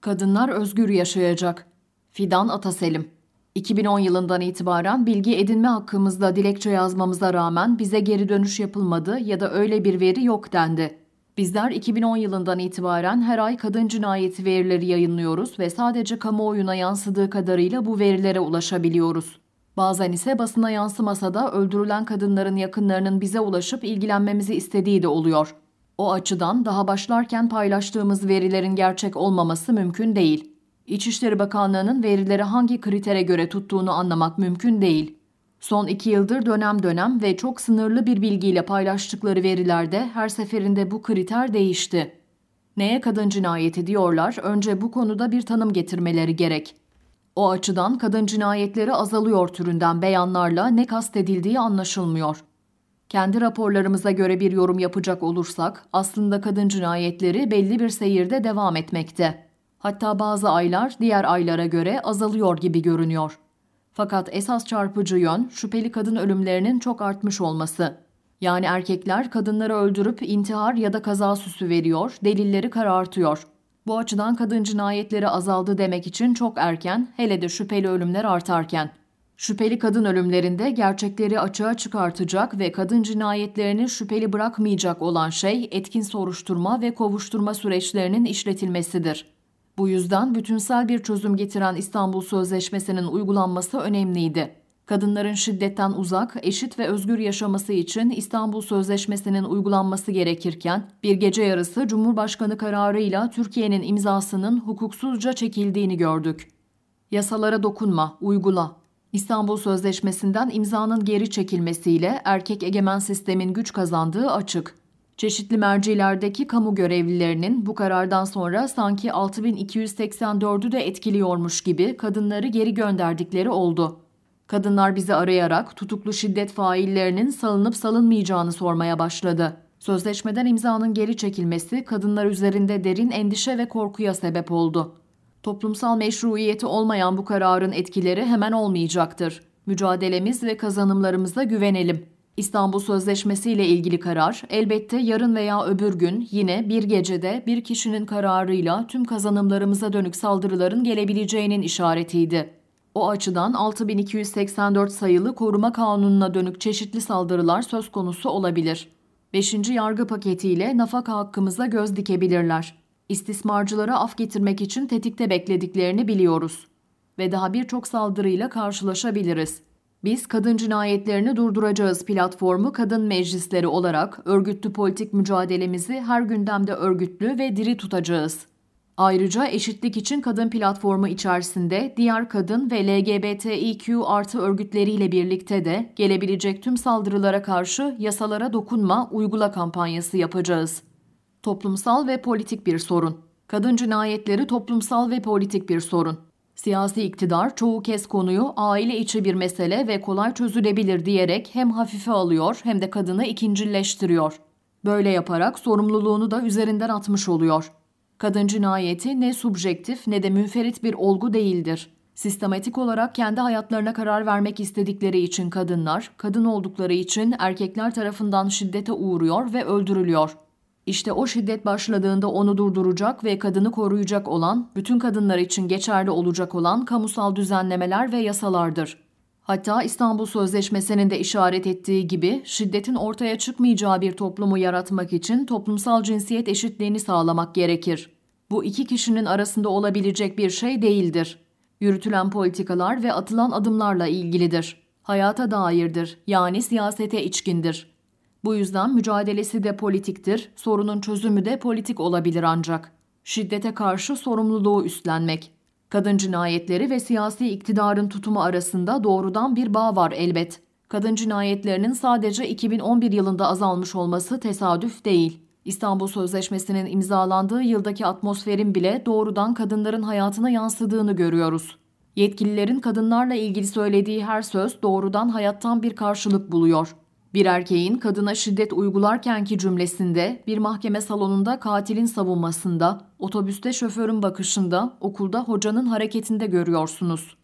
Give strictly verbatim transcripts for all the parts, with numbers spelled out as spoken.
Kadınlar özgür yaşayacak. Fidan Ataselim. iki bin on yılından itibaren bilgi edinme hakkımızda dilekçe yazmamıza rağmen bize geri dönüş yapılmadı ya da öyle bir veri yok dendi. Bizler iki bin on yılından itibaren her ay kadın cinayeti verileri yayınlıyoruz ve sadece kamuoyuna yansıdığı kadarıyla bu verilere ulaşabiliyoruz. Bazen ise basına yansımasa da öldürülen kadınların yakınlarının bize ulaşıp ilgilenmemizi istediği de oluyor. O açıdan daha başlarken paylaştığımız verilerin gerçek olmaması mümkün değil. İçişleri Bakanlığı'nın verileri hangi kritere göre tuttuğunu anlamak mümkün değil. Son iki yıldır dönem dönem ve çok sınırlı bir bilgiyle paylaştıkları verilerde her seferinde bu kriter değişti. Neye kadın cinayeti diyorlar, önce bu konuda bir tanım getirmeleri gerek. O açıdan kadın cinayetleri azalıyor türünden beyanlarla ne kastedildiği anlaşılmıyor. Kendi raporlarımıza göre bir yorum yapacak olursak aslında kadın cinayetleri belli bir seyirde devam etmekte. Hatta bazı aylar diğer aylara göre azalıyor gibi görünüyor. Fakat esas çarpıcı yön şüpheli kadın ölümlerinin çok artmış olması. Yani erkekler kadınları öldürüp intihar ya da kaza süsü veriyor, delilleri karartıyor. Bu açıdan kadın cinayetleri azaldı demek için çok erken, hele de şüpheli ölümler artarken. Şüpheli kadın ölümlerinde gerçekleri açığa çıkartacak ve kadın cinayetlerini şüpheli bırakmayacak olan şey etkin soruşturma ve kovuşturma süreçlerinin işletilmesidir. Bu yüzden bütünsel bir çözüm getiren İstanbul Sözleşmesi'nin uygulanması önemliydi. Kadınların şiddetten uzak, eşit ve özgür yaşaması için İstanbul Sözleşmesi'nin uygulanması gerekirken bir gece yarısı Cumhurbaşkanı kararıyla Türkiye'nin imzasının hukuksuzca çekildiğini gördük. Yasalara dokunma, uygula. İstanbul Sözleşmesi'nden imzanın geri çekilmesiyle erkek egemen sistemin güç kazandığı açık. Çeşitli mercilerdeki kamu görevlilerinin bu karardan sonra sanki altı bin iki yüz seksen dördü de etkiliyormuş gibi kadınları geri gönderdikleri oldu. Kadınlar bizi arayarak tutuklu şiddet faillerinin salınıp salınmayacağını sormaya başladı. Sözleşmeden imzanın geri çekilmesi kadınlar üzerinde derin endişe ve korkuya sebep oldu. Toplumsal meşruiyeti olmayan bu kararın etkileri hemen olmayacaktır. Mücadelemiz ve kazanımlarımıza güvenelim. İstanbul Sözleşmesi ile ilgili karar elbette yarın veya öbür gün yine bir gecede bir kişinin kararıyla tüm kazanımlarımıza dönük saldırıların gelebileceğinin işaretiydi. O açıdan altı bin iki yüz seksen dört sayılı Koruma Kanunu'na dönük çeşitli saldırılar söz konusu olabilir. beşinci yargı paketiyle nafaka hakkımıza göz dikebilirler. İstismarcılara af getirmek için tetikte beklediklerini biliyoruz. Ve daha birçok saldırıyla karşılaşabiliriz. Biz kadın cinayetlerini durduracağız platformu kadın meclisleri olarak örgütlü politik mücadelemizi her gündemde örgütlü ve diri tutacağız. Ayrıca eşitlik için kadın platformu içerisinde diğer kadın ve L G B T İ Q artı örgütleriyle birlikte de gelebilecek tüm saldırılara karşı yasalara dokunma, uygula kampanyası yapacağız. Toplumsal ve politik bir sorun. Kadın cinayetleri toplumsal ve politik bir sorun. Siyasi iktidar çoğu kez konuyu aile içi bir mesele ve kolay çözülebilir diyerek hem hafife alıyor hem de kadını ikincilleştiriyor. Böyle yaparak sorumluluğunu da üzerinden atmış oluyor. Kadın cinayeti ne subjektif ne de münferit bir olgu değildir. Sistematik olarak kendi hayatlarına karar vermek istedikleri için kadınlar, kadın oldukları için erkekler tarafından şiddete uğruyor ve öldürülüyor. İşte o şiddet başladığında onu durduracak ve kadını koruyacak olan, bütün kadınlar için geçerli olacak olan kamusal düzenlemeler ve yasalardır. Hatta İstanbul Sözleşmesi'nin de işaret ettiği gibi şiddetin ortaya çıkmayacağı bir toplumu yaratmak için toplumsal cinsiyet eşitliğini sağlamak gerekir. Bu iki kişinin arasında olabilecek bir şey değildir. Yürütülen politikalar ve atılan adımlarla ilgilidir. Hayata dairdir, yani siyasete içkindir. Bu yüzden mücadelesi de politiktir, sorunun çözümü de politik olabilir ancak. Şiddete karşı sorumluluğu üstlenmek. Kadın cinayetleri ve siyasi iktidarın tutumu arasında doğrudan bir bağ var elbet. Kadın cinayetlerinin sadece iki bin on bir yılında azalmış olması tesadüf değil. İstanbul Sözleşmesi'nin imzalandığı yıldaki atmosferin bile doğrudan kadınların hayatına yansıdığını görüyoruz. Yetkililerin kadınlarla ilgili söylediği her söz doğrudan hayattan bir karşılık buluyor. Bir erkeğin kadına şiddet uygularkenki cümlesinde, bir mahkeme salonunda katilin savunmasında, otobüste şoförün bakışında, okulda hocanın hareketinde görüyorsunuz.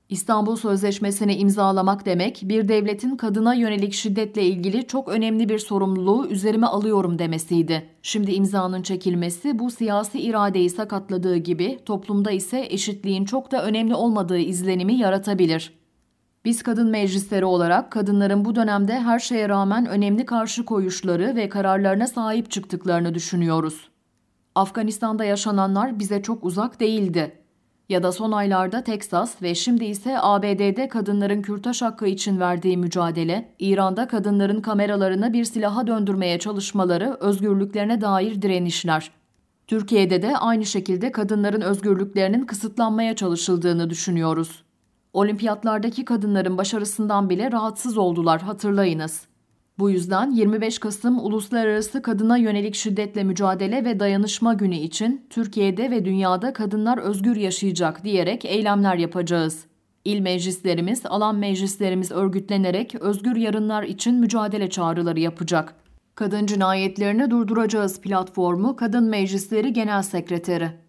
İstanbul Sözleşmesi'ni imzalamak demek, bir devletin kadına yönelik şiddetle ilgili çok önemli bir sorumluluğu üzerime alıyorum demesiydi. Şimdi imzanın çekilmesi bu siyasi iradeyi sakatladığı gibi toplumda ise eşitliğin çok da önemli olmadığı izlenimi yaratabilir. Biz kadın meclisleri olarak kadınların bu dönemde her şeye rağmen önemli karşı koyuşları ve kararlarına sahip çıktıklarını düşünüyoruz. Afganistan'da yaşananlar bize çok uzak değildi. Ya da son aylarda Teksas ve şimdi ise A B D'de kadınların kürtaj hakkı için verdiği mücadele, İran'da kadınların kameralarını bir silaha döndürmeye çalışmaları, özgürlüklerine dair direnişler. Türkiye'de de aynı şekilde kadınların özgürlüklerinin kısıtlanmaya çalışıldığını düşünüyoruz. Olimpiyatlardaki kadınların başarısından bile rahatsız oldular, hatırlayınız. Bu yüzden yirmi beş Kasım Uluslararası Kadına Yönelik Şiddetle Mücadele ve Dayanışma Günü için Türkiye'de ve dünyada kadınlar özgür yaşayacak diyerek eylemler yapacağız. İl meclislerimiz, alan meclislerimiz örgütlenerek özgür yarınlar için mücadele çağrıları yapacak. Kadın cinayetlerini durduracağız platformu Kadın Meclisleri Genel Sekreteri.